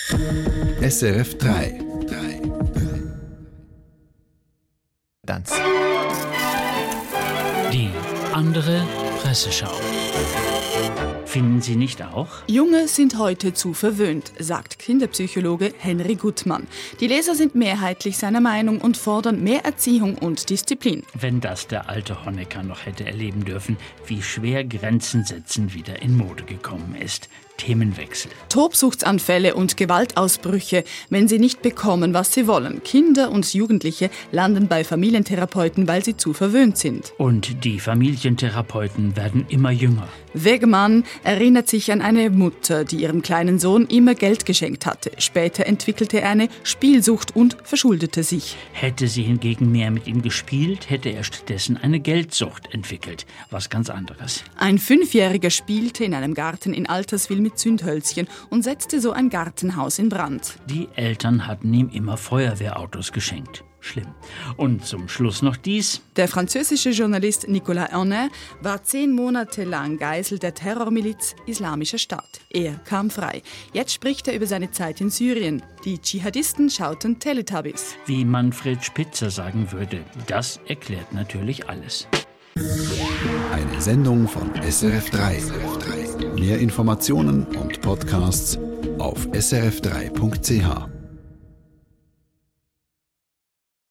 SRF 3. Tanz. Die andere Presseschau. Finden Sie nicht auch? Junge sind heute zu verwöhnt, sagt Kinderpsychologe Henry Gutmann. Die Leser sind mehrheitlich seiner Meinung und fordern mehr Erziehung und Disziplin. Wenn das der alte Honecker noch hätte erleben dürfen, wie schwer Grenzen setzen wieder in Mode gekommen ist. Themenwechsel. Tobsuchtsanfälle und Gewaltausbrüche, wenn sie nicht bekommen, was sie wollen. Kinder und Jugendliche landen bei Familientherapeuten, weil sie zu verwöhnt sind. Und die Familientherapeuten werden immer jünger. Wegmann erinnert sich an eine Mutter, die ihrem kleinen Sohn immer Geld geschenkt hatte. Später entwickelte er eine Spielsucht und verschuldete sich. Hätte sie hingegen mehr mit ihm gespielt, hätte er stattdessen eine Geldsucht entwickelt. Was ganz anderes. Ein 5-Jähriger spielte in einem Garten in Alterswil mit Zündhölzchen und setzte so ein Gartenhaus in Brand. Die Eltern hatten ihm immer Feuerwehrautos geschenkt. Schlimm. Und zum Schluss noch dies. Der französische Journalist Nicolas Ernin war 10 Monate lang Geisel der Terrormiliz Islamischer Staat. Er kam frei. Jetzt spricht er über seine Zeit in Syrien. Die Dschihadisten schauten Teletubbies. Wie Manfred Spitzer sagen würde, das erklärt natürlich alles. Eine Sendung von SRF 3. Mehr Informationen und Podcasts auf srf3.ch.